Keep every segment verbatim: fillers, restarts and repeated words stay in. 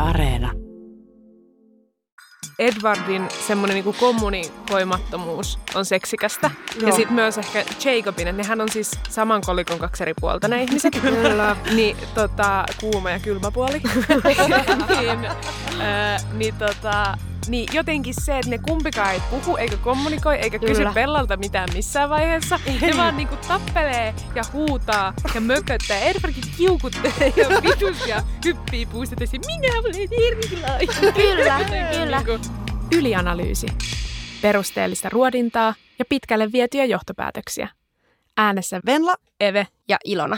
Areena. Edwardin semmoinen niinku kommunikoimattomuus on seksikästä. Joo. Ja sitten myös ehkä Jacobin, että nehän on siis saman kolikon kaksi eri puolta ne ihmiset. Kyllä. Niin tota, kuuma ja kylmä puoli. niin, äh, niin, tota, niin jotenkin se, että ne kumpikaan ei puhu eikä kommunikoi eikä Kyllä. kysy Bellalta mitään missään vaiheessa. Ne vaan niinku tappelee ja huutaa ja mököttää. Edwardkin kiukuttelee ja vitus ja hyppii puusta ja minä olen erilainen. Kyllä, kyllä. Niinku, ylianalyysi, perusteellista ruodintaa ja pitkälle vietyjä johtopäätöksiä. Äänessä Venla, Eve ja Ilona.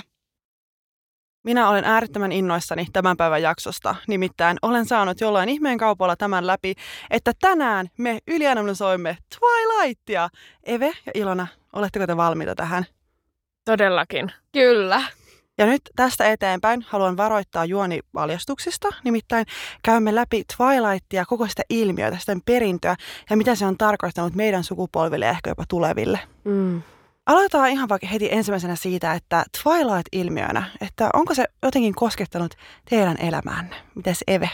Minä olen äärettömän innoissani tämän päivän jaksosta. Nimittäin olen saanut jollain ihmeen kaupalla tämän läpi, että tänään me ylianalysoimme Twilightia. Eve ja Ilona, oletteko te valmiita tähän? Todellakin. Kyllä. Ja nyt tästä eteenpäin haluan varoittaa juonivaljastuksista. Nimittäin käymme läpi Twilightia, koko sitä ilmiötä, sitä perintöä ja mitä se on tarkoittanut meidän sukupolville ja ehkä jopa tuleville. Mm. Aloitetaan ihan vaikka heti ensimmäisenä siitä, että Twilight-ilmiönä, että onko se jotenkin koskettanut teidän elämäänne? Mites Eve?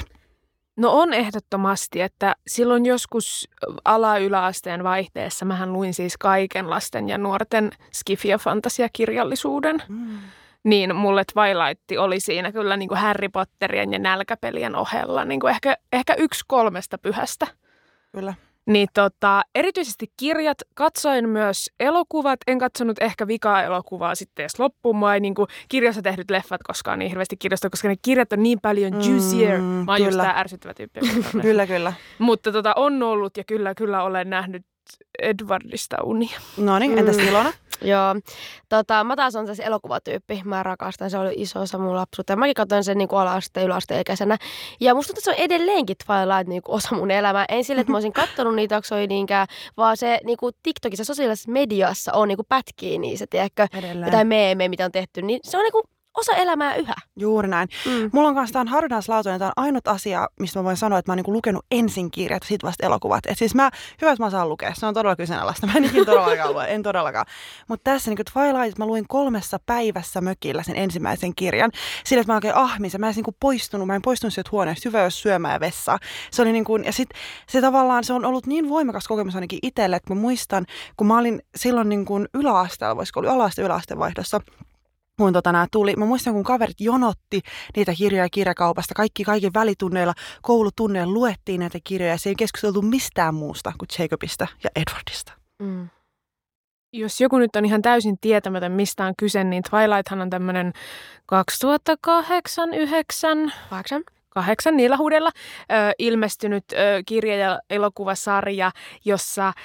No on ehdottomasti, että silloin joskus ala-yläasteen vaihteessa mähän luin siis kaiken lasten ja nuorten skifi- ja fantasiakirjallisuuden. Mm. Niin mulle Twilight oli siinä kyllä niin kuin Harry Potterien ja nälkäpelien ohella niin kuin ehkä, ehkä yksi kolmesta pyhästä. Kyllä. Niin tota, erityisesti kirjat, katsoin myös elokuvat, en katsonut ehkä vikaa elokuvaa sitten edes loppuun. Mua ei niin kuin kirjassa tehdyt leffat koskaan niin hirveästi kirjasta, koska ne kirjat on niin paljon juicier. Mm, Mä oon just tää ärsyttävä tyyppi. Kyllä, kyllä. Mutta tota, on ollut ja kyllä, kyllä olen nähnyt Edwardista unia. No niin, entäs Ilona? Joo. Tota, mä taas on se elokuvatyyppi. Mä rakastan. Se oli iso osa mun lapsuutta. Mäkin katsoin sen niin ala-asteen, yläasteikäisenä. Ja musta tuntuu, että se on edelleenkin Twilight niin kuin osa mun elämää. En sille, että mä olisin kattonut niitä jaksoja niinkään, vaan se niin kuin TikTokissa, sosiaalisessa mediassa on niin kuin pätkii niissä, tiedätkö? Jotain meemejä, mitä on tehty. Niin se on niin kuin osa elämää yhä. Juuri näin. Mm. Mulla on kanssa tämän harvinaislaatuinen, tämä on ainut asia, mistä mä voin sanoa, että mä oon niinku lukenut ensin kirjat ja sit vasta elokuvat. Et siis mä, hyvä, että mä saan lukea. Se on todella kyseenalaista. Mä en ikin todellakaan lue, en todellakaan. Mutta tässä niinku Twilight, mä luin kolmessa päivässä mökillä sen ensimmäisen kirjan. Sillä, että mä oikein ahmin. Mä en niinku poistunut, mä en poistunut sieltä huoneesta, hyvä jos syömään ja vessaa. Se oli niinku, ja sit se tavallaan, se on ollut niin voimakas kokemus ainakin itselle, että mä muistan, kun mä olin silloin niinku yläasteella, voisiko olla ala-aste yläasteen vaihdossa, kun tota nää tuli. Mä muistan, kun kaverit jonotti niitä kirjoja kirjakaupasta. Kaikki kaiken välitunneilla, koulutunneilla luettiin näitä kirjoja. Se ei keskusteltu mistään muusta kuin Jacobista ja Edwardista. Mm. Jos joku nyt on ihan täysin tietämätön, mistä on kyse, niin Twilighthan on tämmöinen kaksituhattakahdeksan yhdeksän Kahdeksan? Kahdeksan niillä huudella ö, ilmestynyt ö, kirja- ja elokuvasarja, jossa ö,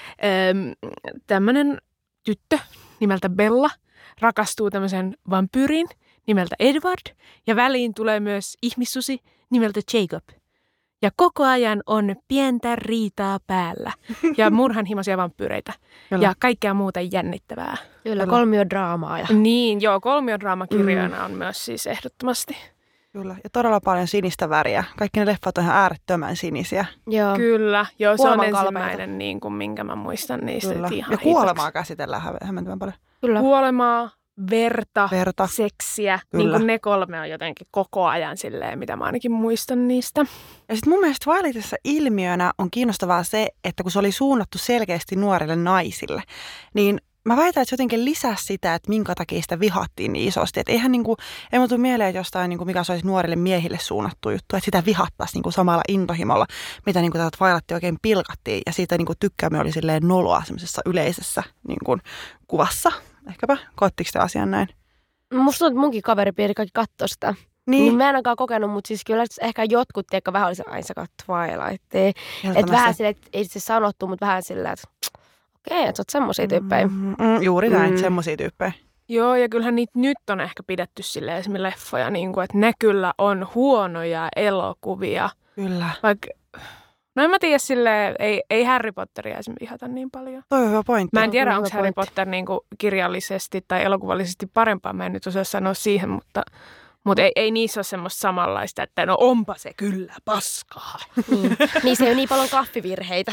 tämmöinen tyttö nimeltä Bella rakastuu tämmöisen vampyyrin nimeltä Edward ja väliin tulee myös ihmissusi nimeltä Jacob. Ja koko ajan on pientä riitaa päällä ja murhanhimoisia vampyyreitä ja kaikkea muuta jännittävää. Kyllä, kolmiodraamaa. Ja... Niin, joo, kolmiodraamakirjoina mm. on myös siis ehdottomasti. Kyllä, ja todella paljon sinistä väriä. Kaikki ne leffat on ihan äärettömän sinisiä. Joo. Kyllä, joo, se on ensimmäinen, niin kuin, minkä mä muistan niistä. Ihan ja kuolemaa käsitellään hämmentävän paljon. Kyllä. Kuolemaa, verta, verta. seksiä. Niin kuin ne kolme on jotenkin koko ajan silleen, mitä mä ainakin muistan niistä. Ja sitten mun mielestä Twilightissa ilmiönä on kiinnostavaa se, että kun se oli suunnattu selkeästi nuorille naisille, niin mä väitän, että se jotenkin lisäsi sitä, että minkä takia sitä vihattiin niin isosti. Että eihän niinku, ei mulla tule mieleen, että jostain, niinku, mikä se olisi nuorille miehille suunnattu juttu, että sitä vihattaisi niinku samalla intohimolla, mitä niinku tätä Twilightia oikein pilkattiin. Ja siitä niinku tykkäämme oli silleen noloa semmoisessa yleisessä niinku, kuvassa. Ehkäpä, koettiko te asian näin? Musta tuntuu, että munkin kaveripiiri kaikki katsoi sitä. Niin. niin mä en ainakaan kokenut, mutta siis kyllä ehkä jotkut, tiedätkö, vähän oli se aina sä Twilightia. Että vähän silleen, että ei se sanottu, mutta vähän silleen, että okei, että sä oot semmosia tyyppejä. Mm, mm, juuri näin, mm. semmosia tyyppejä. Joo, ja kyllähän niitä nyt on ehkä pidetty silleen esimerkiksi leffoja, niin kuin, että ne kyllä on huonoja elokuvia. Kyllä. Vaikka, no en mä tiedä silleen, ei, ei Harry Potteria esimerkiksi vihata niin paljon. Toi on hyvä pointti. Mä en tiedä, onko Harry Potter niin kuin kirjallisesti tai elokuvallisesti parempaa. Mä en nyt osaa sanoa siihen, mutta Mutta ei, ei niissä ole semmoista samanlaista, että no onpa se kyllä paskaa. Niin. Niissä ei ole niin paljon klaffivirheitä.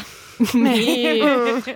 Niin,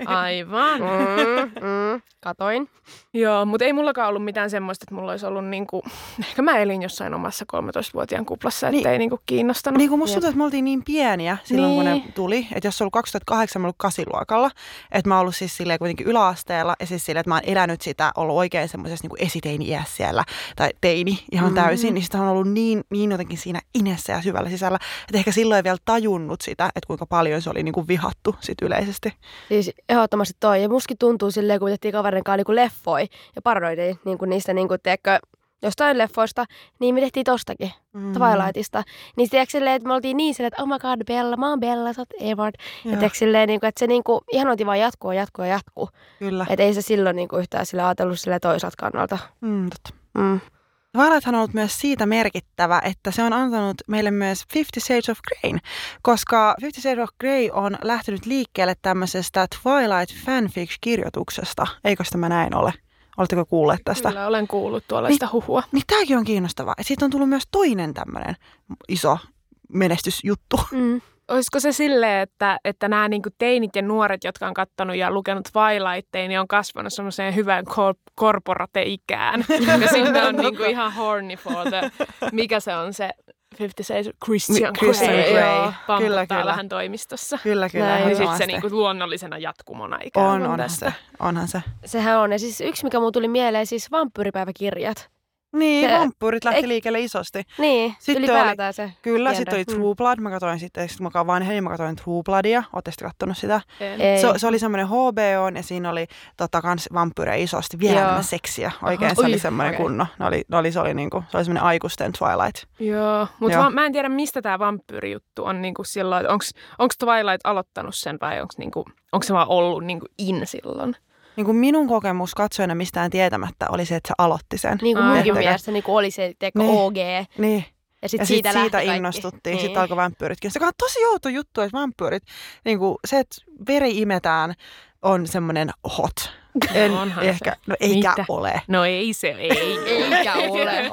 aivan. Mm, mm, katoin. Joo, mutta ei mullakaan ollut mitään semmoista, että mulla olisi ollut niinku, ehkä mä elin jossain omassa kolmetoistavuotiaan kuplassa, ettei niin, niinku kiinnostanut. Niin kuin musta tuntuu, että me oltiin niin pieniä silloin, niin. kun ne tuli, että jos se on ollut kaksituhattakahdeksan, mä ollut kasiluokalla, että mä oon ollut siis silleen kuitenkin yläasteella ja siis silleen, että mä oon elänyt sitä, ollut oikein semmoisessa niinku esiteini-iässä siellä, tai teini ihan täysin, mm. niin sitä on ollut niin, niin jotenkin siinä inessä ja syvällä sisällä, että ehkä silloin ei vielä tajunnut sitä, että kuinka paljon se oli niinku vihattu sit yleisesti. Siis ehdottomasti toi, ja mustakin tuntuu silleen, kun tehtiin kaverin kanssa niinku leffoi ja paranoitiin niinku niistä, niinku, teekö, jostain leffoista, niin me tehtiin tostakin, mm. Twilightista. Niin tiedätkö silleen, että me oltiin niin silleen, että oh my god, Bella, mä oon Bella, sä oot Edward. Ja tiedätkö silleen, niinku, että se niinku, ihanointi vaan jatkuu, jatkuu ja jatkuu. Kyllä. Että ei se silloin niinku yhtään sille ajatellut sille toiselta kannalta. Mm, totta. Mm. Twilighthan on ollut myös siitä merkittävä, että se on antanut meille myös Fifty Shades of Greyn, koska Fifty Shades of Grey on lähtenyt liikkeelle tämmöisestä Twilight fanfic-kirjoituksesta. Eikö tämä näin ole? Oletteko kuulleet tästä? Kyllä, olen kuullut tuollaista niin, huhua. Niin tämäkin on kiinnostavaa. Siitä on tullut myös toinen tämmöinen iso menestysjuttu. Mm. Olisiko se silleen, että, että nämä niinku teinit ja nuoret, jotka on katsonut ja lukenut Twilightteja, niin on kasvanut semmoiseen hyvään kor- korporate-ikään. Ja sitten on niinku ihan horny for the, mikä se on se Fifty Shades of Christian Grey. Pamputtaa vähän toimistossa. Kyllä, kyllä. Ja sitten se niinku luonnollisena jatkumona ikään on, onhan se, onhan se. Sehän on. Ja siis yksi, mikä mun tuli mieleen, siis vampyyripäiväkirjat. Niin, se, vampyyrit lähti ei, liikkeelle isosti. Niin, sitten ylipäätään oli, se. Kyllä, sitten oli True Blood. Mä katsoin sitten, sitten mä vanheni, mä katsoin True Bloodia. Ootte sitten kattonut sitä? Se, se oli semmoinen H B O ja siinä oli tota, kans vampyyrejä isosti. Vielä enemmän seksiä. Oikein Aha, se ui, oli semmoinen okay. kunno. Ne oli, ne oli, se oli, niinku, se oli semmoinen aikuisten Twilight. Joo, mutta mä en tiedä, mistä tämä vampyyrijuttu on niinku silloin. Onko Twilight aloittanut sen vai onko niinku, se vaan ollut niinku in silloin? Niin kuin minun kokemus katsojana mistään tietämättä oli se, että se aloitti sen. Niin kuin munkin mielestä niin oli se teko niin, O G. Niin. Ja sitten sit siitä, siitä innostuttiin. Niin. Sitten alkoi vampyyritkin. Se on tosi outo juttu, että vampyyrit, niin kuin se, että veri imetään, on semmoinen hot. En ehkä, no eikä Mitä? ole. No ei se, ei. Eikä ole.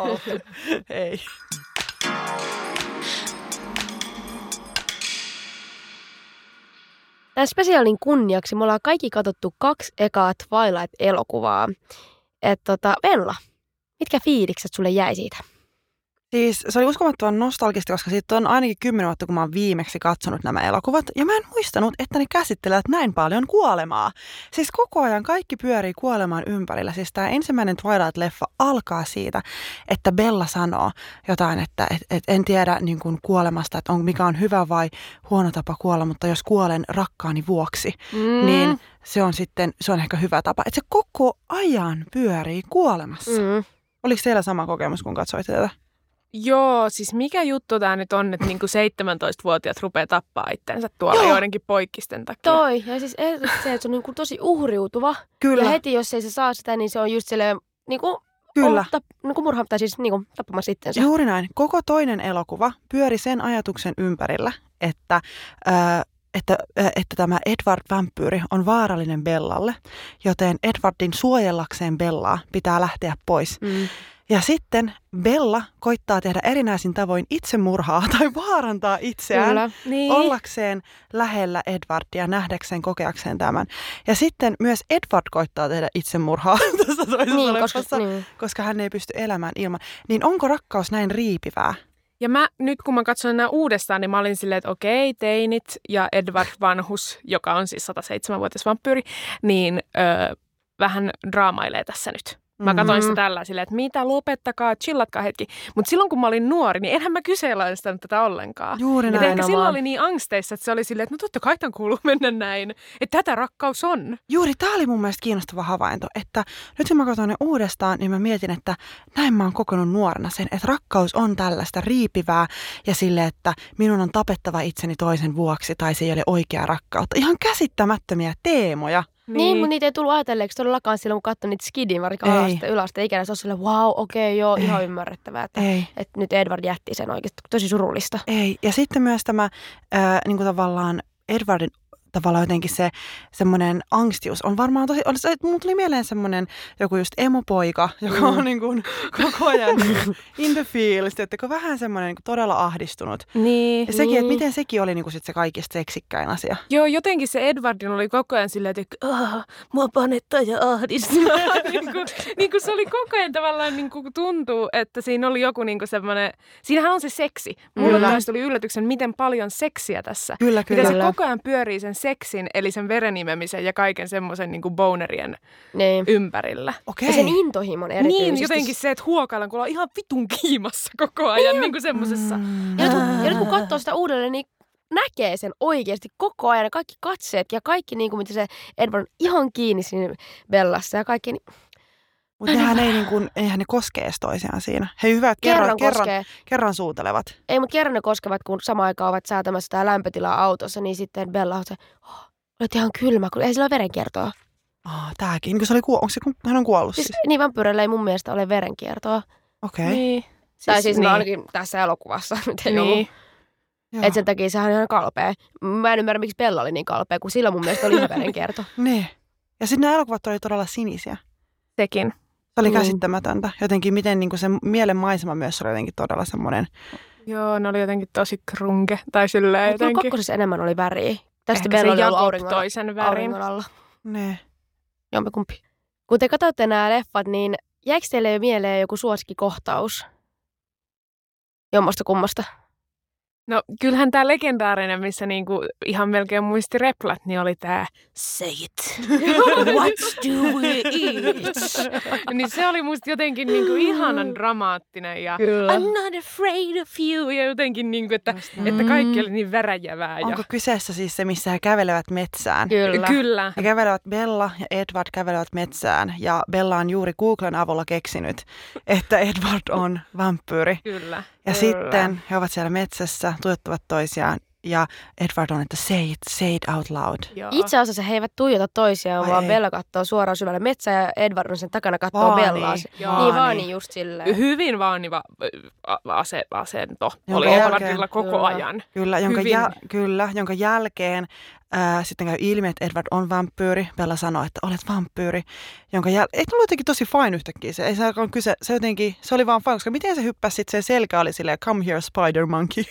Ei. Tämän spesiaalin kunniaksi me ollaan kaikki katsottu kaksi ekaa Twilight-elokuvaa. Että tota, Bella, mitkä fiilikset sulle jäi siitä? Siis se oli uskomattoman nostalgista, koska siitä on ainakin kymmenen vuotta, kun mä oon viimeksi katsonut nämä elokuvat. Ja mä en muistanut, että ne käsittelevät näin paljon kuolemaa. Siis koko ajan kaikki pyörii kuolemaan ympärillä. Siis tämä ensimmäinen Twilight-leffa alkaa siitä, että Bella sanoo jotain, että et, et en tiedä niin kuin kuolemasta, että on, mikä on hyvä vai huono tapa kuolla, mutta jos kuolen rakkaani vuoksi, mm. niin se on sitten, se on ehkä hyvä tapa. Että se koko ajan pyörii kuolemassa. Mm. Oliko teillä sama kokemus, kun katsoitte tätä? Joo, siis mikä juttu tämä nyt on, että niinku seitsemäntoistavuotiaat rupeaa tappaa itsensä tuolla Joo. joidenkin poikkisten takia. Toi, ja siis se, että se on niinku tosi uhriutuva. Kyllä. Ja heti, jos ei se saa sitä, niin se on just silleen niinku, Kyllä. Tap, niinku murha, tai siis niinku tappamassa itsensä. Juuri näin. Koko toinen elokuva pyöri sen ajatuksen ympärillä, että... Ää, Että, että tämä Edward-vampyyri on vaarallinen Bellalle, joten Edwardin suojellakseen Bellaa pitää lähteä pois. Mm. Ja sitten Bella koittaa tehdä erinäisin tavoin itsemurhaa tai vaarantaa itseään Kyllä, niin. ollakseen lähellä Edwardia, nähdäkseen, kokeakseen tämän. Ja sitten myös Edward koittaa tehdä itsemurhaa tässä toisessa niin, koska, niin. koska hän ei pysty elämään ilman. Niin onko rakkaus näin riipivää? Ja mä nyt kun mä katson nämä uudestaan, niin mä olin silleen, että okei, teinit ja Edward vanhus, joka on siis sataseitsemänvuotias vampyyri, niin öö, vähän draamailee tässä nyt. Mä katsoin sitä tällä silleen, että mitä, lopettakaa, chillatkaa hetki. Mutta silloin kun mä olin nuori, niin enhän mä kyseenalaistanut tätä ollenkaan. Juuri näin. Et ehkä silloin oli niin angsteissa, että se oli silleen, että no totta kai tämän kuuluu mennä näin. Että tätä rakkaus on. Juuri, tää oli mun mielestä kiinnostava havainto. Että nyt kun mä katson ne uudestaan, niin mä mietin, että näin mä oon kokonut nuorena sen, että rakkaus on tällaista riipivää ja silleen, että minun on tapettava itseni toisen vuoksi tai se ei ole oikea rakkautta. Ihan käsittämättömiä teemoja. Niin, niin mutta niitä ei tullut ajatelleeksi todellakaan silloin, kun katsoin niitä Skidin vaikka alasta ylästä ikinä. Se on silleen, wow, okei, okay, joo, ei. ihan ymmärrettävää, että, että nyt Edward jätti sen oikeasti. Tosi surullista. Ei, ja sitten myös tämä äh, niin kuin tavallaan Edwardin tavallaan jotenkin se semmoinen angstius on varmaan tosi, on, se, mun tuli mieleen semmoinen joku just emopoika, joka mm. on niin kuin koko ajan in the feels, että vähän semmoinen niin kuin todella ahdistunut. Niin. Ja sekin, niin. että miten sekin oli niin kuin sit se kaikista seksikkäin asia. Joo, jotenkin se Edwardin oli koko ajan silleen, että ah, mua panettaa ja ahdistaa. niin, kuin, niin kuin se oli koko ajan tavallaan niin kuin tuntuu, että siinä oli joku niin kuin semmoinen, siinähän on se seksi. Mulle taas tuli yllätyksen, miten paljon seksiä tässä. Kyllä, kyllä. Miten se koko ajan pyörii sen seksin, eli sen verenimemisen ja kaiken semmoisen niin kuin bonerien niin. ympärillä. Okay. Ja sen intohimon erityisesti. Niin, jotenkin se, että huokaillaan, kun ollaan ihan vitun kiimassa koko ajan niin kuin semmosessa. Mm. Ja, ja nyt kun katsoo sitä uudelleen, niin näkee sen oikeasti koko ajan. Kaikki katseet ja kaikki, niin kuin, mitä se Edward on ihan kiinni siinä Bellassa ja kaikki. Niin... Mutta nehän ei, niin kuin, eihän ne koskee toisiaan siinä. He hyvät kerran, kerran, kerran, kerran suutelevat. Ei, mutta kerran ne koskevat, kun samaan aikaan ovat säätämässä sitä lämpötilaa autossa, niin sitten Bella on se, oh, olet ihan kylmä, kun ei sillä ole verenkiertoa. Ah, tääkin. Niin kuin se oli kuollut. Onko se, kun hän on kuollut siis? siis? Niin, vampyyreillä ei mun mielestä ole verenkiertoa. Okei. Okay. Niin. Siis, tai siis niin. no, ainakin tässä elokuvassa nyt ei niin. ollut. Että sen takia sehän on ihan kalpea. Mä en ymmärrä, miksi Bella oli niin kalpea, kun sillä mun mielestä oli ihan verenkierto. Niin. Ja sitten nämä elokuvat oli todella sinisiä. Sekin. Se oli Mm. käsittämätöntä. Jotenkin miten niin kuin se mielen maisema myös oli jotenkin todella semmoinen. Joo, ne oli jotenkin tosi krunke. Tai silleen Mutta jotenkin. kakkosessa enemmän oli väriä. Tästä Ehkä Bella oli se ollut Jakob auringon, toi sen värin. auringon alla. Ne. Jompikumpi. Kun te katsotte nämä leffat, niin jäikö teille jo mieleen joku suosikkikohtaus? Jommasta kummasta? No kyllähän tämä legendaarinen, missä niinku ihan melkein muisti replat, niin oli tämä Say it. What do we eat? Niin se oli musta jotenkin niinku ihanan dramaattinen ja Kyllä. I'm not afraid of you. Ja jotenkin niinku, että, että kaikki oli niin väräjävää. Ja... Onko kyseessä siis se, missä he kävelevät metsään? Kyllä. Kyllä. He kävelevät, Bella ja Edward kävelevät metsään ja Bella on juuri Googlen avulla keksinyt, että Edward on vampyyri. Kyllä. Ja Kyllä. sitten he ovat siellä metsässä, tuijottavat toisiaan ja Edward on, että say it, say it out loud. Joo. Itse asiassa he eivät tuijota toisiaan, Ai vaan ei. Bella katsoo suoraan syvälle metsään ja Edward on sen takana katsoo Vaanii. Bellaa. Joo. Niin vaan niin just silleen. Hyvin vaaniva ä, ase, asento Jonka oli jälkeen- Edwardilla koko Kyllä. ajan. Kyllä, jonka, Hyvin. jäl, kyllä, jonka jälkeen ää, sitten käy ilmi, että Edward on vampyyri. Bella sanoo, että olet vampyyri. Jonka jäl... Ei tullut jotenkin tosi fine yhtäkkiä. Se, ei se, alkanut kyse, se, jotenkin, se oli vaan fine, koska miten se hyppäsi sitten, se selkä oli silleen, come here spider monkey.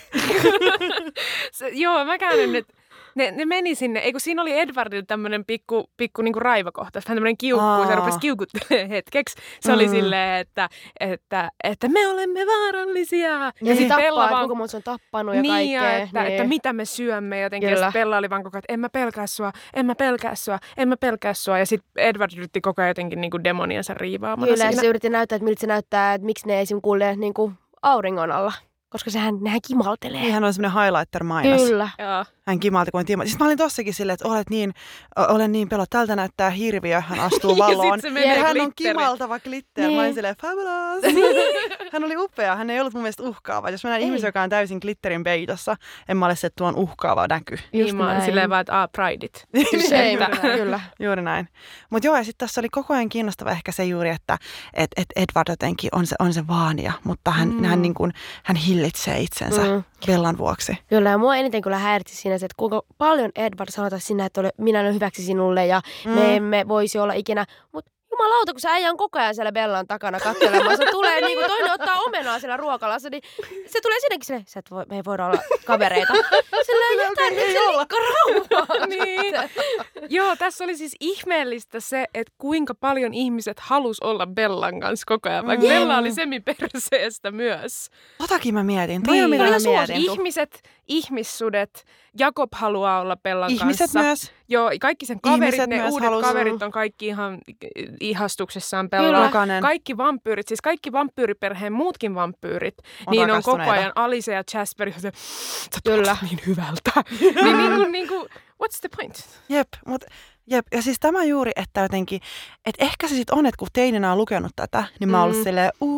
Se, joo, mä käännän nyt. Ne, ne meni sinne, eikö siinä oli Edwardilla tämmöinen pikku, pikku niinku raivakohtaus, vähän tämmöinen kiukku, Aa. se rupesi kiukuttelemaan hetkeksi. Se mm. oli silleen, että, että, että me olemme vaarallisia. Ja sit sitten Bella tappaa, vaan- kuka muut se on tappanut ja niin, kaikkea. ja että, että mitä me syömme jotenkin. Kyllä. Ja sit Bella oli vaan koko ajan, että en mä pelkää sua, en mä pelkää sua, en mä pelkää sua. Ja sitten Edward yritti koko ajan jotenkin niinku demoniansa riivaamana Kyllä, ja siinä. se yritti näyttää, että miltä se näyttää, että miksi ne esim. Kuulee niin kuin auringon alla. Koska sehän, nehän kimaltelee. Niin, hän on semmoinen highlighter-mainos. Kyllä. Joo. Hän kimalti kuin tiima. Siis mä olin tossakin silleen, että olet niin, o- olen niin pelot. Tältä näyttää hirviö. Hän astuu valoon. Ja sit se menee ja hän on glitterit. kimaltava glitter. Niin. Mä olin silleen, fabulous. Hän oli upea. Hän ei ollut mun mielestä uhkaava. Jos mä näen Ei. ihmisen, joka on täysin glitterin peitossa, en mä ole se, että tuo on uhkaava näky. Niin mä oon näin. silleen vaan, että ah, prideit. Same, Että- kyllä. Juuri näin. Mutta joo, ja sitten tässä oli koko ajan kiinnostava ehkä se juuri, että et, et Edward jotenkin on se, on se vaania, mutta hän, Mm. hän, niin kuin, hän hillitsee itsensä Mm. Bellan vuoksi. Kyllä, ja mua eniten kyllä häiritsi siinä se, että kuinka paljon Edward sanotaan sinä, että ole, minä olen hyväksi sinulle ja mm. me emme voisi olla ikinä. Mutta jumalauta, kun se äijä on koko ajan siellä Bellan takana katselemaan. Se tulee niin kuin toinen ottaa omenaa siellä ruokalassa, niin se tulee sinnekin silleen, sä et voi, me ei voida olla kavereita. Silleen jotain, nyt se likka rauhaa. Niin. Joo, tässä oli siis ihmeellistä se, että kuinka paljon ihmiset halus olla Bellan kanssa koko ajan, vaikka Mm. Bella oli semiperseestä myös. Totakin mä mietin. Toi Niin. on mitä Oli mä ihan mietin. Ihmiset, ihmissudet, Jakob haluaa olla Bellan Ihmiset kanssa. myös. Joo, kaikki sen kaverit, Ihmiset ne myös uudet halus- kaverit on kaikki ihan ihastuksessaan Kyllä. Bellaan. Jokainen. Kaikki vampyyrit, siis kaikki vampyyriperheen muutkin vampyyrit, On niin on koko rakastuneita. ajan Alisa ja Jasper, joten sä Kyllä. tuoksut niin hyvältä. niin, niin, kuin, niin kuin, what's the point? Jep, mutta jep. Ja siis tämä juuri, että jotenkin, että ehkä se sitten on, että kun teininä on lukenut tätä, niin mä oon ollut Mm. silleen, uu,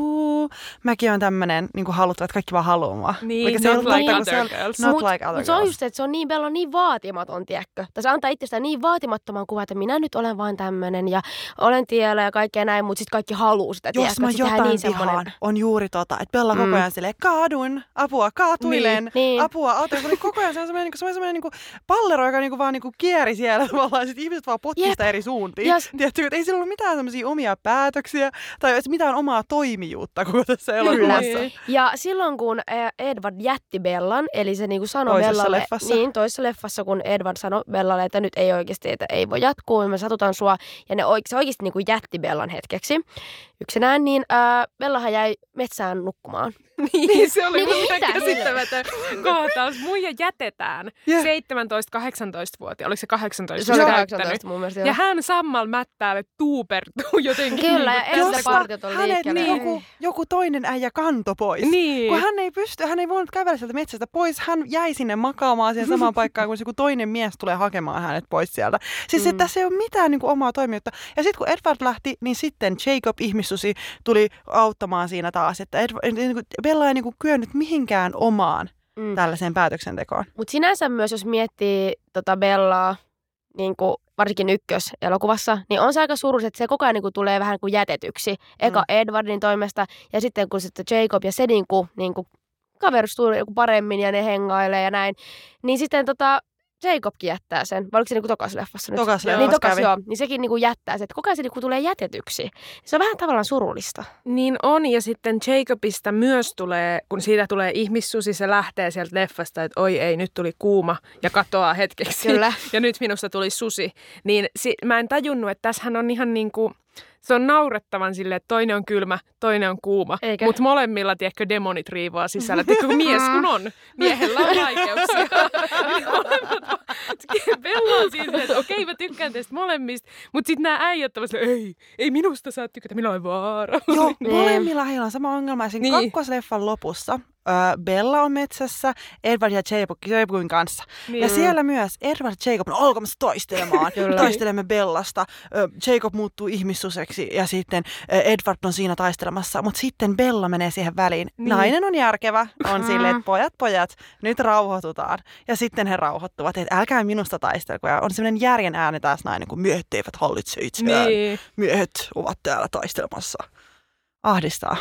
haluu. Mäkin on tämmönen niin kuin haluttava, että kaikki vaan haluaa mua. Niin, not like niin, other girls. Not Mut, like other mut se on girls. just se, että se on niin, Bella on niin vaatimaton, tiedätkö? Tai se antaa itsestään niin vaatimattoman kuvan, että minä nyt olen vain tämmönen ja olen tiellä ja kaikkea näin, mutta sitten kaikki haluaa sitä, Jos tiedätkö? mä Sit tehdään jotain niin semmonen- vihaan, on juuri tota, että Bella koko Mm. ajan silleen, kaadun, apua, kaatuilen, Niin, niin. apua, auta. Se oli koko ajan semmoinen, niinku, semmoinen niinku pallero, joka niinku vaan niinku kieri siellä tavallaan, ja sit ihmiset vaan potki sitä eri suuntiin. Ja s- Tiedätkö, että ei sillä ollut mitään semmoisia omia päätöksiä tai mitään omaa toimijuutta koko tässä elokuvassa. Niin. Ja silloin kun eh, Edward jätti Bellan, eli se niinku sanoi Toisessa Bellalle, leffassa. niin toisessa leffassa, kun Edward sanoi Bellalle, että nyt ei oikeasti, että ei voi jatkuu, mä satutan sua, ja ne oike- se oikeasti niinku jätti Bellan hetkeksi yksinään, niin äh, Bellahan jäi metsään nukkumaan. Niin, se oli Niin kuin muuten mitä? käsittämätön kohtaus. Muija jätetään Yeah. seitsemäntoista-kahdeksantoista-vuotias. Oliko se kahdeksantoista? Se oli täyttänyt? kahdeksantoista mun mielestä. Ja joo. hän sammal mättäälle tuupertuu jotenkin. Kyllä, ja niin ensin tästä- partiot oli hänet liikkeellä. niin Ei. joku, joku toinen äijä kanto pois. Niin. Kun hän ei pysty, hän ei voinut kävellä sieltä metsästä pois, hän jäi sinne makaamaan siihen samaan paikkaan, kun se joku toinen mies tulee hakemaan hänet pois sieltä. Siis mm. että tässä ei ole mitään niin kuin, omaa toimijuutta. Ja sitten kun Edward lähti, niin sitten Jacob ihmissusi tuli auttamaan siinä taas, että Edward, niin kuin, Bella ei niin kuin, kyennyt mihinkään omaan Mm. tällaiseen päätöksentekoon. Mutta sinänsä myös, jos miettii tota Bellaa, niin kuin varsinkin ykköselokuvassa, niin on se aika surullista, että se koko ajan niin kuin tulee vähän kuin jätetyksi. Eka Mm. Edwardin toimesta ja sitten kun sitten Jacob ja se niin kuin, niin kuin kaveristuu niin kuin paremmin ja ne hengailee ja näin, niin sitten tota Jacobkin jättää sen. Vai oliko se niin kuin tokas leffassa nyt? Tokas Niin leffassa tokas, kävi. joo. Niin sekin niin kuin jättää sen, että koko ajan se niin kuin tulee jätetyksi. Se on vähän tavallaan surullista. Niin on, ja sitten Jacobista myös tulee, kun siitä tulee ihmissusi, se lähtee sieltä leffasta, että oi ei, nyt tuli kuuma ja katoaa hetkeksi. Kyllä. Ja nyt minusta tuli susi. Niin si- mä en tajunnut, että tässähän on ihan niin kuin, se on naurettavan silleen, että toinen on kylmä, toinen on kuuma. Eikä? Mutta molemmilla, tiedätkö, demonit riivaa sisällä. Tiedätkö, kun mies kun on, miehellä on vaikeuksia. Niin molemmat vaan- Bella on siinä, että okei, mä tykkään teistä molemmista. Mutta sitten nämä äijät ovat silleen, ei, ei minusta saa tykätä, minä olen vaara. Joo, Niin. molemmilla heillä on sama ongelma. Siinä Niin. kakkosleffan lopussa ö, Bella on metsässä Edward ja Jacob, Jacobin kanssa. Niin. Ja siellä myös Edward ja Jacob on alkamassa toistelemaan. Kyllä. Taistelemme Bellasta. Ö, Jacob muuttuu ihmissuseksi ja sitten ö, Edward on siinä taistelemassa. Mutta sitten Bella menee siihen väliin. Niin. Nainen on järkevä. On Mm. silleen, että pojat, pojat, nyt rauhoitutaan. Ja sitten he rauhoittuvat, että älkää minusta taistelko. Ja on sellainen järjen ääni taas nainen, kun miehet eivät hallitse itseään. Niin. Miehet ovat täällä taistelemassa. Ahdistaa.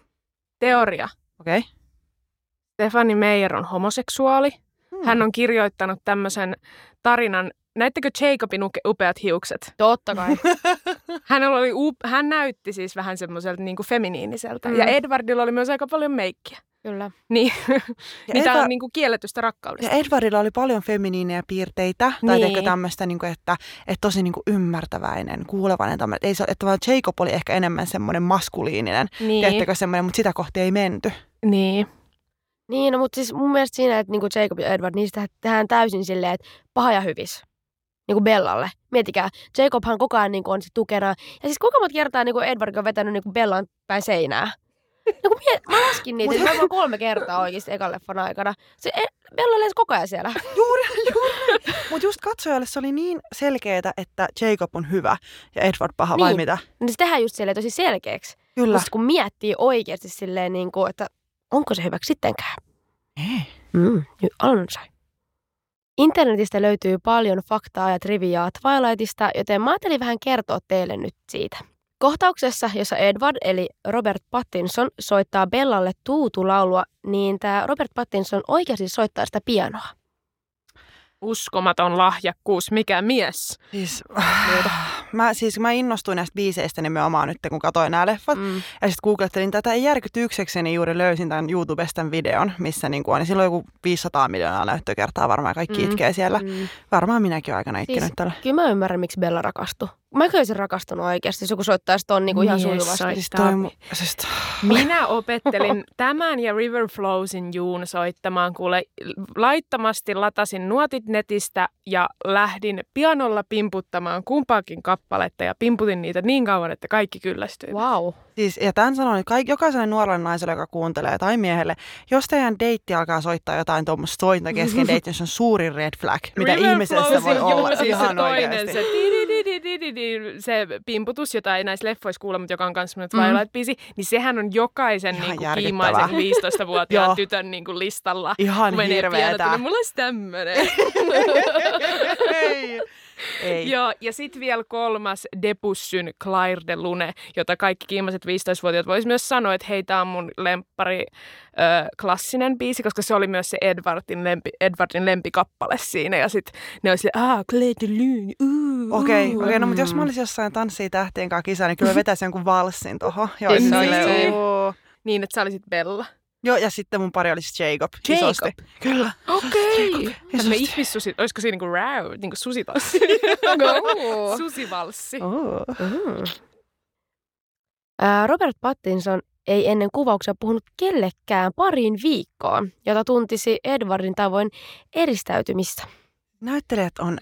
Teoria. Okei. Okay. Stefani Meyer on homoseksuaali. Hmm. Hän on kirjoittanut tämmöisen tarinan. Näittekö Jacobin uke- upeat hiukset? Totta kai. Hänellä oli up- hän näytti siis vähän semmoiselta niin kuin feminiiniseltä. Mm. Ja Edwardilla oli myös aika paljon meikkiä. Kyllä. Niin, Ja mitä Edward- on niin kuin kielletystä Ja rakkaudesta. Edwardilla oli paljon feminiinejä piirteitä, tai Niin. niin. tämmöistä, niin kuin, että, että tosi niin kuin ymmärtäväinen, kuulevainen. Tämmöinen. Ei se, että vaan Jacob oli ehkä enemmän semmoinen maskuliininen, Niin, tiedättekö semmoinen, mutta sitä kohti ei menty. niin. Niin, no, mutta siis mun mielestä siinä, että niinku Jacob ja Edward, niistä tehdään täysin silleen, että paha ja hyvis. Niinku Bellalle. Miettikää, Jacobhan koko ajan niinku on sit tukena. Ja siis kuinka monta kertaa niinku Edward on vetänyt niinku Bellan päin seinää? Niinku mie- mä laskin niitä, Mut- varmaan kolme kertaa oikeasti ekan leffan aikana. Se e- Bella lensi koko ajan siellä. Juuri, juuri. Mutta just katsojalle se oli niin selkeää, että Jacob on hyvä ja Edward paha, vai Niin. mitä? Niin se tehdään just silleen tosi selkeäksi. Kyllä. Mutta kun miettii oikeasti silleen, niinku, että onko se hyväksi sittenkään? Ei. Mm, on se. Internetistä löytyy paljon faktaa ja triviaa Twilightista, joten mä ajattelin vähän kertoa teille nyt siitä. Kohtauksessa, jossa Edward eli Robert Pattinson soittaa Bellalle tuutulaulua, niin tämä Robert Pattinson oikeasti soittaa sitä pianoa. Uskomaton lahjakkuus, mikä mies. Siis, mä, siis mä innostuin näistä biiseistä nimenomaan nyt, kun katsoin nämä leffat. Mm. Ja sitten googlettelin tätä järkytyksekseni, juuri löysin tämän YouTubesta tämän videon, missä niinku on. Ja silloin joku viisisataa miljoonaa näyttökertaa varmaan kaikki Mm. itkee siellä. Mm. Varmaan minäkin olen aikana itkenyt Siis- tällä. Kyllä mä ymmärrän, miksi Bella rakastui. Mä kyllä olisin rakastunut oikeasti, jos joku soittaisi ton niinku ihan Mies sujuvasti. soittaa. Siis toi, mu- siis, Minä opettelin tämän ja River Flowsin Juun soittamaan. Kuule, laittomasti latasin nuotit netistä ja lähdin pianolla pimputtamaan kumpaakin kappaletta ja pimputin niitä niin kauan, että kaikki kyllästyi. Wow. siis, ja tämän sanon, että kaik- jokaiselle nuorelle naiselle, joka kuuntelee, tai miehelle, jos teidän deitti alkaa soittaa jotain tuommoista sointa kesken deitti, se on suurin red flag, mitä River ihmisessä voi Flowsin olla. Juun, siis se Ihan toinen, oikeasti. se tididididi. se pimputus, jota ei näissä leffoissa kuule, mutta joka on myös semmoinen Twilight-biisi, niin sehän on jokaisen niinku kiimaisen viisitoistavuotiaan tytön niinku listalla. Ihan hirveetä. Mulla olisi tämmönen. Ei. Ei. Joo, ja sitten vielä kolmas Debussyn Clair de Lune, jota kaikki kiimaiset viisitoistavuotiaat vois myös sanoa, että hei, tää on mun lemppari ö, klassinen biisi, koska se oli myös se Edwardin, lempi, Edwardin lempikappale siinä. Ja sitten ne oli silleen, ah, Clair de Lune, uh, Okei, okay, okay, no mutta jos mä olisin jossain Tanssii tähtien kanssa kisaan, niin kyllä mä vetäisin jonkun valssin tohon. Joo, niin, silleen, niin, että sä olisit Bella. Joo, ja sitten mun pari olisi Jacob. Jacob? Isosti. Kyllä. Okei. Okay. Tämmöinen ihmissusi, olisiko siinä niinku räy, niinku susitanssi? No. Susivalssi. Oh. Mm. Robert Pattinson ei ennen kuvauksia puhunut kellekään pariin viikkoon, jota tuntisi Edwardin tavoin eristäytymistä. Näyttelijät on,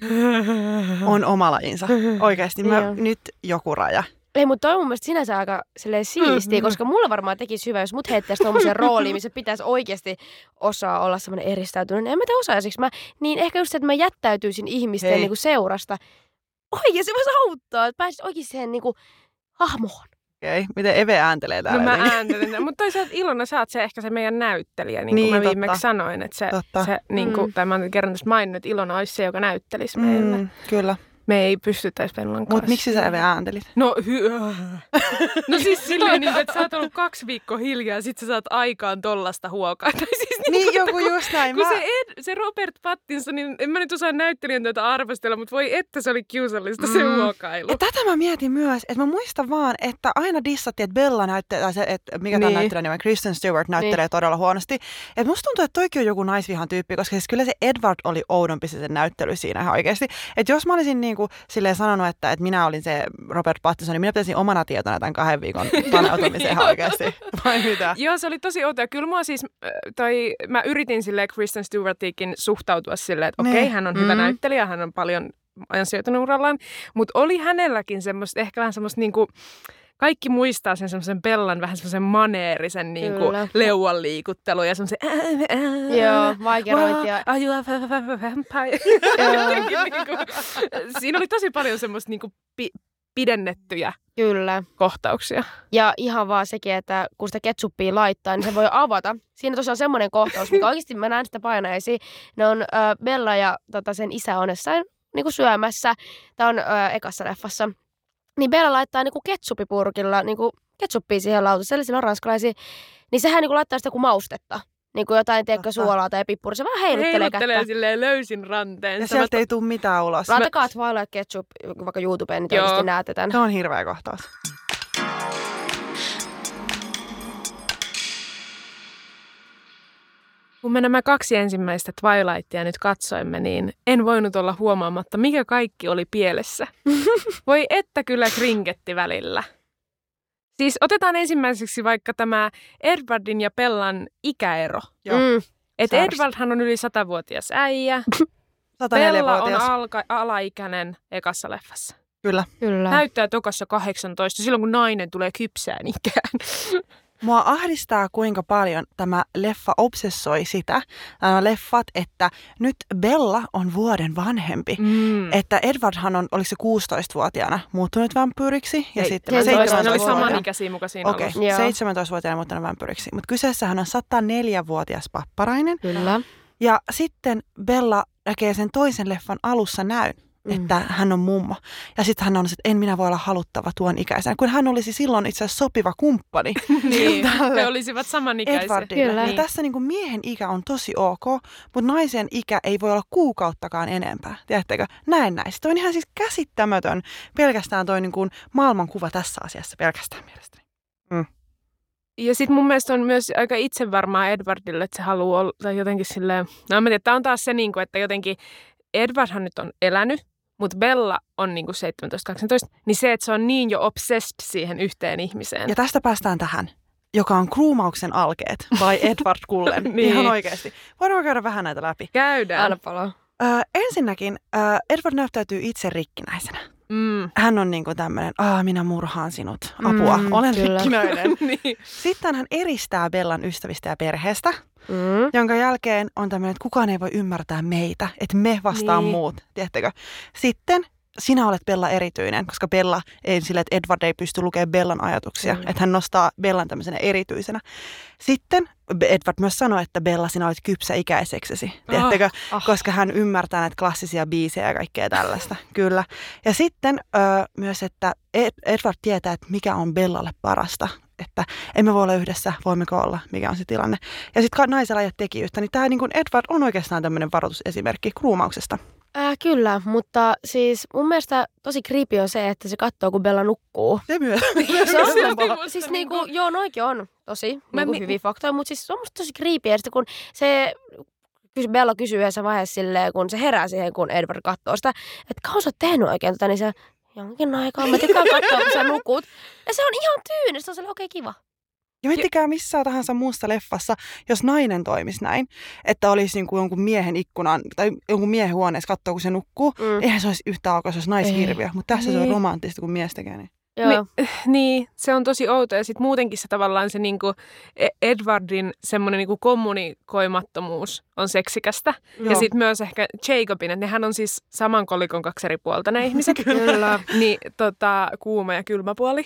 on oma lajinsa. Oikeasti, mä, Joo. nyt joku raja. Ei, mutta toi on mun mielestä sinänsä aika siistiä, mm-hmm. koska mulla varmaan tekisi hyvä, jos mut heittäisi tommosen rooliin, missä pitäisi oikeasti osaa olla semmoinen eristäytynyt. En mä tiedä osaisinko mä, niin ehkä just se, että mä jättäytyisin ihmisten niinku seurasta. Oikein se voisi auttaa, että pääsis oikein siihen niinku hahmoon. Okei, okay. Miten Eve ääntelee täällä? No mä ääntelen, mutta toisaalta Ilona, sä oot se ehkä se meidän näyttelijä, niin kuin niin, mä totta. viimeksi sanoin, että se, se niin kuin, Mm. tai mä oon kerran tässä maininnut, että Ilona olisi se, joka näyttelisi meille. Mm, kyllä. Me ei pystyttäisi Bellan kanssa. Mutta miksi sä Eve ääntelit? No, hy- no siis silleen, niin, että sä oot ollut kaksi viikkoa hiljaa ja sit sä saat aikaan tollasta huokaa. Siis, Niin, niin joku kun, just näin. Kun Mä... se, Ed, se Robert Pattinson, niin en mä nyt osaa näyttelijän työtä arvostella, mutta voi että se oli kiusallista se Mm. huokailu. Ja tätä mä mietin myös, että mä muistan vaan, että aina dissattiin, että Bella näyttelee, tai se, että mikä Niin. tämä näyttelijä nimi, Kristen Stewart näyttelee Niin. todella huonosti. Että musta tuntuu, että toikin on joku naisvihan tyyppi, koska siis kyllä se Edward oli oudompi se sen näyttely siinä ihan oikeasti. Että jos mä olisin niinku silleen sanonut, että, että minä olin se Robert Pattinson, niin minä pitäisin omana tietona tämän kahden viikon paneutumisen ihan oikeasti. Vai mitä? Joo, se oli tosi outoa. Kyllä mua siis, äh, toi, mä yritin silleen Kristen Stewartiikin suhtautua silleen, että okei, okay, Niin. hän on hyvä Mm. näyttelijä, hän on paljon ansioitunut urallaan, mutta oli hänelläkin semmoista, ehkä vähän semmoista niinku, kaikki muistaa sen semmoisen Bellan vähän semmoisen maneerisen niinku Kyllä. leuan liikuttelu ja semmoisen Joo, vaikerointia. Are you a vampire? Jotenkin niinku, siinä oli tosi paljon semmoista niinku pi- pidennettyä Kyllä. kohtauksia. Ja ihan vaan sekin, että kun sitä ketsuppia laittaa, niin se voi avata. Siinä tosiaan semmoinen kohtaus, mikä oikeasti mä näen sitä painajaisia. Ne on äh, Bella ja tota, sen isä on jossain niin kuin syömässä. Tämä on äh, ekassa leffassa. Niin Bella laittaa niin kuin ketsupipurkilla niin kuin ketsuppia siihen lautaselle, sillä on ranskalaisia. Niin sehän niin kuin laittaa sitä kuin maustetta. Niin kuin jotain, teekö, suolaa tai pippuria. Se vähän heiluttelee, Heiluttelee kättä. silleen löysin ranteen. Ja sieltä ei tule mitään ulos. Laitakaa Twilight Ketchup vaikka YouTubeen, niin Joo. oikeasti näette tämän. Se on hirveä kohtaus. Kun me nämä kaksi ensimmäistä Twilightia nyt katsoimme, niin en voinut olla huomaamatta, mikä kaikki oli pielessä. Voi että kyllä kringetti välillä. Siis otetaan ensimmäiseksi vaikka tämä Edwardin ja Bellan ikäero. Joo. Mm. Että Säärs. Edwardhan on yli satavuotias äijä. sata neljä Bella on vuotias. alka- alaikäinen ekassa leffassa. Kyllä. Kyllä. Näyttää tokassa kahdeksantoista, silloin kun nainen tulee kypsään ikään. Mua ahdistaa, kuinka paljon tämä leffa obsessoi sitä, nämä leffat, että nyt Bella on vuoden vanhempi. Mm. Että Edwardhan on, oliko se kuusitoistavuotiaana muuttunut vampyyriksi ja Ei, sitten ne oli seitsemäntoistavuotiaana. samanikäisiä muka siinä Okei, alussa. Joo. seitsemäntoistavuotiaana muuttunut vampyyriksi. Mutta kyseessähän on sata neljä vuotias papparainen. Kyllä. Ja sitten Bella näkee sen toisen leffan alussa näyn, Mm. että hän on mummo. Ja sitten hän on se, että en minä voi olla haluttava tuon ikäisenä, kun hän olisi silloin itse asiassa sopiva kumppani. Niin, tälle he olisivat samanikäisiä. Edwardille. Kyllä. Ja Niin. tässä niin kuin miehen ikä on tosi ok, mutta naisen ikä ei voi olla kuukauttakaan enempää. Tiedättekö? Näin näistä. Toi on ihan siis käsittämätön pelkästään toi niin kuin maailmankuva tässä asiassa pelkästään mielestäni. Mm. Ja sitten mun mielestä on myös aika itsevarmaa Edwardille, että se haluaa olla tai jotenkin silleen, no mä tiedän, tämä on taas se, niin kuin, että jotenkin Edwardhan nyt on elänyt, mutta Bella on niin kuin seitsemäntoista kahdeksantoista, niin se, että se on niin jo obsessed siihen yhteen ihmiseen. Ja tästä päästään tähän, joka on Kruumauksen alkeet by Edward Cullen. Niin. Ihan oikeasti. Voidaanko käydä vähän näitä läpi? Käydään. Anna palaa. Ö, ensinnäkin ö, Edward näyttäytyy itse rikkinäisenä. Mm. Hän on niin kuin tämmöinen, aah minä murhaan sinut, apua, Mm, olen kyllä. rikkinäinen. niin. Sitten hän eristää Bellan ystävistä ja perheestä, Mm. jonka jälkeen on tämmöinen, että kukaan ei voi ymmärtää meitä, että me vastaan Niin. muut, tiedättekö? Sitten sinä olet Bella erityinen, koska Bella ei sille, että Edward ei pysty lukemaan Bellan ajatuksia, mm. että hän nostaa Bellan tämmöisenä erityisenä. Sitten Edward myös sanoi, että Bella, sinä olet kypsä ikäiseksesi, tiedättekö, oh, oh. koska hän ymmärtää näitä klassisia biisejä ja kaikkea tällaista, kyllä. Ja sitten ö, myös, että Edward tietää, että mikä on Bellalle parasta, että emme voi olla yhdessä, voimmeko olla, mikä on se tilanne. Ja sitten naisella ei ole tekijyyttä, niin tämä niin kuin Edward on oikeastaan tämmöinen varoitusesimerkki kruumauksesta. Äh, kyllä, mutta siis mun mielestä tosi creepy on se, että se katsoo, kun Bella nukkuu. Se myös. Se on, siis niinku, joo, noikin on tosi niinku, hyviä faktoja, mutta siis se on musta tosi creepy, että kun se Bella kysyy yhdessä vaiheessa silleen, kun se herää siihen, kun Edward katsoo sitä, että kauan sä oot tehnyt oikein tota, niin se jonkin aikaa, mä tykkään katsoa, kun sä nukut. Ja se on ihan tyyni, se on silleen, okei, okay, kiva. Ja miettikää missään tahansa muussa leffassa, jos nainen toimisi näin, että olisi niin kuin jonkun miehen ikkunan tai jonkun miehen huoneessa katsoo, kun se nukkuu. Mm. Eihän se olisi yhtä ok, se olisi naishirviö, mutta tässä niin. Se on romanttista, kun mies tekee niin. Joo. Mi- niin, se on tosi outo ja sitten muutenkin se tavallaan se niinku Edwardin semmoinen niinku kommunikoimattomuus on seksikästä. Joo. Ja sitten myös ehkä Jacobin, että nehän on siis saman kolikon kaksi eri puolta ne ihmiset. Kyllä. Niin tota, kuuma ja kylmä puoli.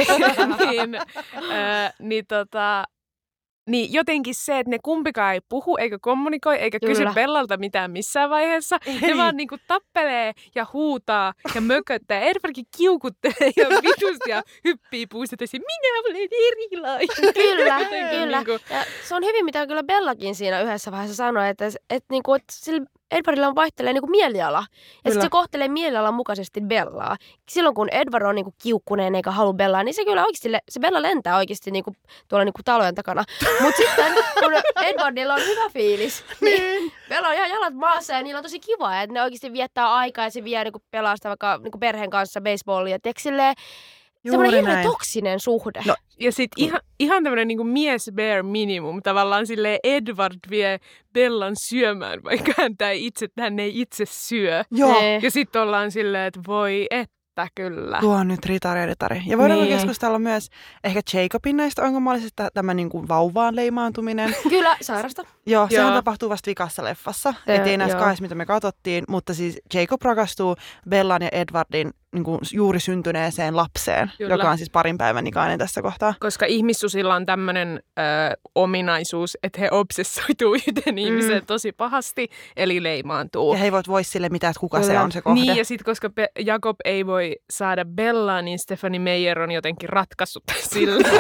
niin, äh, niin tota... Niin jotenkin se, että ne kumpikaan ei puhu eikä kommunikoi eikä Kyllä. kysy Bellalta mitään missään vaiheessa. Ei. Ne vaan niinku tappelee ja huutaa ja mököttää. Edwardkin kiukuttelee ja vitusti ja hyppii puustat esiin. Minä olen erilainen. Kyllä, kyllä. Niinku. Ja se on hyvin, mitä kyllä Bellakin siinä yhdessä vaiheessa sanoi, että, että, niinku, että sillä Edwardilla on vaihtelee niinku mieliala. Ja sitten se kohtelee mielialan mukaisesti Bellaa. Silloin kun Edward on niinku kiukkuneen eikä halua Bellaa, niin se kyllä oikeasti, se Bella lentää oikeasti niinku, tuolla niinku talojen takana. Mutta sitten kun Edwardilla on hyvä fiilis, niin Bella on ihan jalat maassa ja niillä on tosi kiva. Että ne oikeasti viettää aikaa ja se vie niinku pelaa sitä vaikka niinku perheen kanssa baseballia. Tiedätkö silleen, semmoinen hirveän toksinen suhde. No, ja sitten ihan, ihan tämmöinen niinku mies bare minimum. Tavallaan silleen Edward vie Bellan syömään, vaikka hän, itse, hän ei itse syö. Joo. Ja sitten ollaan silleen, että voi että kyllä. Tuo on nyt ritari ja ritari. Ja voidaan niin. keskustella myös ehkä Jacobin näistä ongelmallisista, tämä niinku vauvaan leimaantuminen. Kyllä, sairasta. Joo, sehän joo. tapahtuu vasta vikassa leffassa. Että ei näissä kahdessa, mitä me katsottiin, mutta siis Jacob rakastuu Bellan ja Edwardin niin kuin juuri syntyneeseen lapseen, Kyllä. joka on siis parin päivän ikäinen tässä kohtaa. Koska ihmissusilla on tämmöinen ö, ominaisuus, että he obsessoituu yhden mm. ihmiseen tosi pahasti, eli leimaantuu. Ja he eivät voi sille mitään, että kuka Kyllä. se on se kohde. Niin, ja sitten koska Be- Jacob ei voi saada Bellaa, niin Stephenie Meyer on jotenkin ratkaissut sille.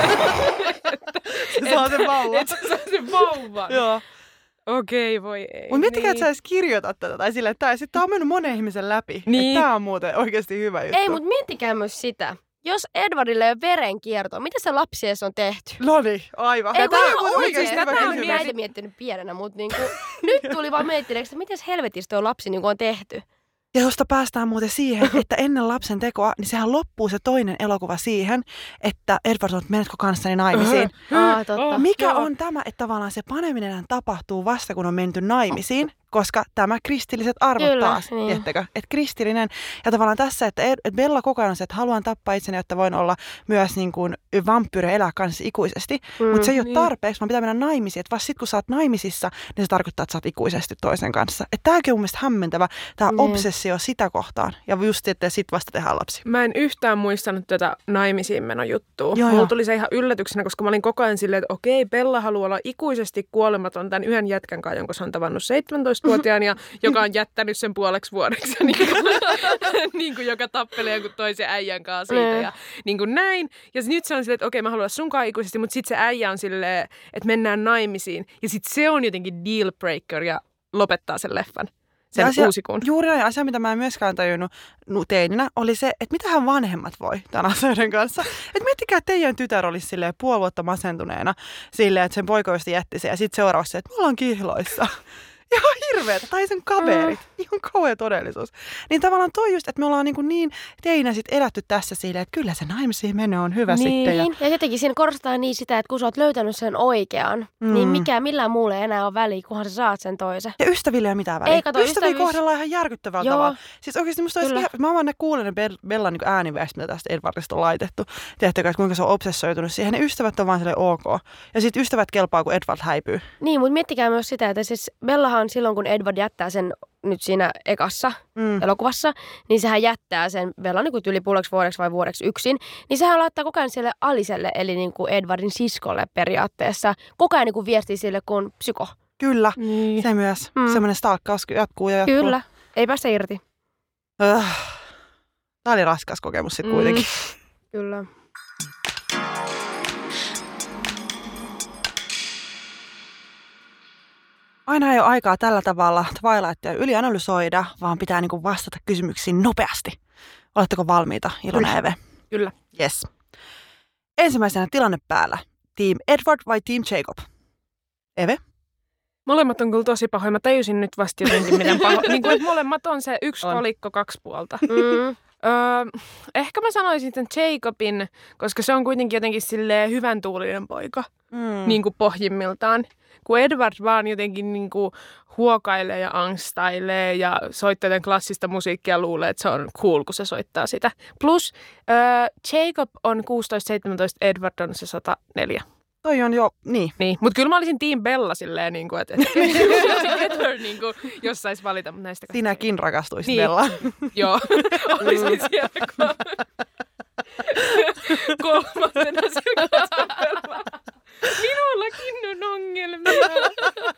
Se saa sen vauvan. Että se saa sen vauvan. Joo. Okei, okay, voi ei. Mutta miettikää, niin. että sä edes kirjoitat tätä. Tai silleen, että tämä on mennyt monen ihmisen läpi. Niin. Tämä on muuten oikeasti hyvä juttu. Ei, mutta miettikää myös sitä. Jos Edwardille ei ole verenkiertoa, mitä se lapsi edes on tehty? No niin, aivan. Ei, tämä on oikeasti hyvä kysymys. Mä en näitä miettinyt pienenä, mutta niinku, nyt tuli vaan miettineeksi, että miten helvetistä tuo lapsi niinku on tehty. Ja josta päästään muuten siihen, että ennen lapsen tekoa, niin sehän loppuu se toinen elokuva siihen, että Edward on, menetkö kanssani naimisiin. Ah, totta. Mikä on tämä, että tavallaan se paneminen tapahtuu vasta, kun on menty naimisiin, koska tämä kristilliset arvot Kyllä, taas, niin. tiettäkö? Että kristillinen, ja tavallaan tässä, että Bella koko ajan on se, että haluan tappaa itseni, jotta voin olla myös niin kuin vampyyri elää kanssa ikuisesti, mm, mutta se ei ole niin. tarpeeksi, vaan pitää mennä naimisiin, että vasta sitten kun sä oot naimisissa, niin se tarkoittaa, että sä oot ikuisesti toisen kanssa. Että tämäkin on mun mielestä hämmentävä, tämä niin. obsessio sitä kohtaan, ja just, että sit vasta tehdään lapsi. Mä en yhtään muistanut tätä naimisiin menon juttua. Joo, Mulla jo. tuli se ihan yllätyksenä, koska mä olin koko ajan silleen, että okei, Bella haluaa olla ikuisesti kuolematon tämän yhden jätkän kanssa, jonka se on tavannut seitsemäntoistavuotiaan ja joka on jättänyt sen puoleksi vuodeksi, niin kuin, niin kuin, joka tappelee jonkun toisen äijän kanssa siitä ja niin kuin näin. Ja nyt se on silleen, että okei, mä haluan olla sunkaan ikuisesti, mutta sitten se äijä on silleen, että mennään naimisiin. Ja sitten se on jotenkin deal breaker ja lopettaa sen leffan. Sen asia, uusikun. Juuri näin asia, mitä mä en myöskään tajunnut teininä, oli se, että mitähän vanhemmat voi tämän asioiden kanssa. Että miettikää, että teidän tytär olisi silleen puoli vuotta masentuneena silleen, että sen poikoista jätti sen ja sitten seuraavassa, että me ollaan kihloissa. Ihan hirveetä. Tai sen kaverit. Mm. Ihan kauhea todellisuus. Niin tavallaan toi just, että me ollaan niin, niin teinä sit elätty tässä silleen, että kyllä se naimisiin meno on hyvä niin. sitten. Ja... ja jotenkin siinä korostetaan niin sitä, että kun sä oot löytänyt sen oikean, mm. niin mikä millään muulle ei enää ole väliä, kunhan sä saat sen toisen. Ja ystäville ei ole mitään väliä. Ei kato, ystäviä ystävyys... kohdellaan ihan järkyttävällä Joo. tavalla. Siis oikeasti musta olisi ihan... Mä vaan ne kuulen ne Bellan niin ääniväistä, mitä tästä Edwardista on laitettu. Tiedättekö, että kuinka se on obsessoitunut siihen. Ne ystävät on vaan silleen ok. Ja sitten ystävät kelpaa, kun Edward häipyy. Niin, mutta miettikää myös sitä, että siis Bellahan mukaan silloin, kun Edward jättää sen nyt siinä ekassa Mm. elokuvassa, niin sehän jättää sen Bellan niin yli puoleksi vuodeksi vai vuodeksi yksin. Niin sehän laittaa koko ajan sille Alicelle, eli niin kuin Edwardin siskolle periaatteessa. Koko ajan niin kuin viestii sille, kun on psyko. Kyllä, Niin. se myös. Mm. Semmoinen stalkkaus jatkuu ja jatkuu. Kyllä, ei päästä irti. Öh. Tämä oli raskas kokemus sitten kuitenkin. Mm. Kyllä. Aina ei ole aikaa tällä tavalla Twilightia ylianalysoida, vaan pitää niinku vastata kysymyksiin nopeasti. Oletteko valmiita, Ilona ja Eve? Kyllä. Yes. Ensimmäisenä tilanne päällä. Team Edward vai Team Jacob? Eve? Molemmat on kyllä tosi pahoja. Mä tajusin nyt vasta jotenkin, miten paho. Niin kuin, että molemmat on se yksi On. kolikko, kaksi puolta. Mm. Öö, ehkä mä sanoisin sen Jacobin, koska se on kuitenkin jotenkin silleen hyvän tuulinen poika, Mm. niin kuin pohjimmiltaan. Kun Edward vaan jotenkin niin kuin huokailee ja angstailee ja soittaa jotain klassista musiikkia ja luulee, että se on cool, kun se soittaa sitä. Plus öö, Jacob on kuusitoista seitsemäntoista, Edward on se sata neljä. Toi on jo, niin. Niin, mutta kyllä mä olisin Team Bella silleen, niin kuin, että Edward, niin kuin, jos sais valita näistä kahdesta. Sinäkin rakastuisit Niin. Bellaan. Joo, olisin siellä kol- kolmantena siellä Bella. Minullakin on ongelmia.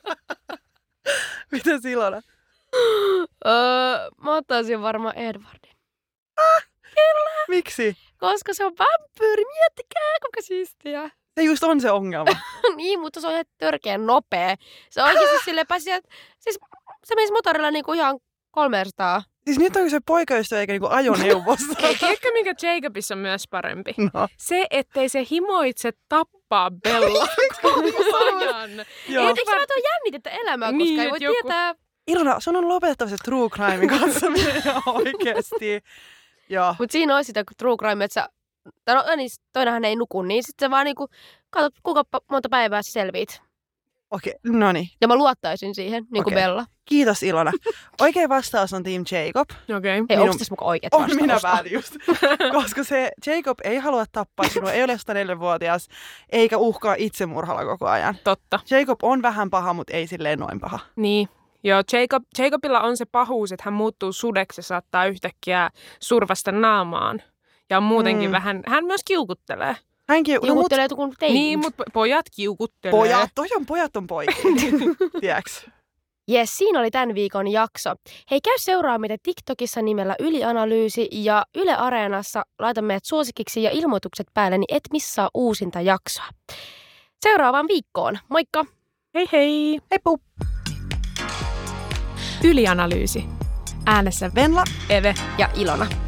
Mitäs Ilona? Öö, mä ottaisin varmaan Edwardin. Miksi? Koska se on vampyyri, miettikää, kuinka siistiä. Se just on se ongelma. Niin, mutta se on ihan törkeän nopea. Se oikeasti silleen pääsi sieltä, siis se menisi motorilla niinku ihan kolmesataa. Siis nyt on se poikaystävä eikä niinku ajoneuvossa. Ei, tiedätkö mikä Jacobissa on myös parempi? No. Se, ettei se himoitse tappaa Bella koko ajan. Joo. Eikö se ole jännitettä elämää, koska Niin, ei voi et joku- tietää. Ilona, sun on lopetettava se true crimein katsominen ihan oikeesti. Joo. Mutta siinä olisi sitä true crime, että sä, tai no, niin, toinenhan ei nuku, niin sitten sä vaan niinku katsot, kuinka pa- monta päivää sä selviit. Okei, no niin. Ja mä luottaisin siihen, niin kuin Okei. Bella. Kiitos Ilona. Oikea vastaus on Team Jacob. Okei. Okay. Hei, Minun- onko tässä mukaan oikeat On, vastausta? minä päätin just. Koska se Jacob ei halua tappaa sinua, ei ole sata neljä-vuotias, eikä uhkaa itsemurhalla koko ajan. Totta. Jacob on vähän paha, mutta ei silleen noin paha. Niin. Joo, Jacob, Jacobilla on se pahuus, että hän muuttuu sudeksi ja saattaa yhtäkkiä survasta naamaan. Ja on muutenkin Mm. vähän, hän myös kiukuttelee. Hänkin, no, mut, Kiukuttelee kun tein. Niin, mutta pojat kiukuttelee. pojat, toi on pojat on poikia. Tiedäks? Jes, siinä oli tämän viikon jakso. Hei, käy seuraa meitä TikTokissa nimellä Ylianalyysi ja Yle Areenassa laita meidät suosikiksi ja ilmoitukset päälle, niin et missaa uusinta jaksoa. Seuraavaan viikkoon. Moikka! Hei hei! Heippu! Ylianalyysi. Äänessä Venla. Eve. Ja Ilona.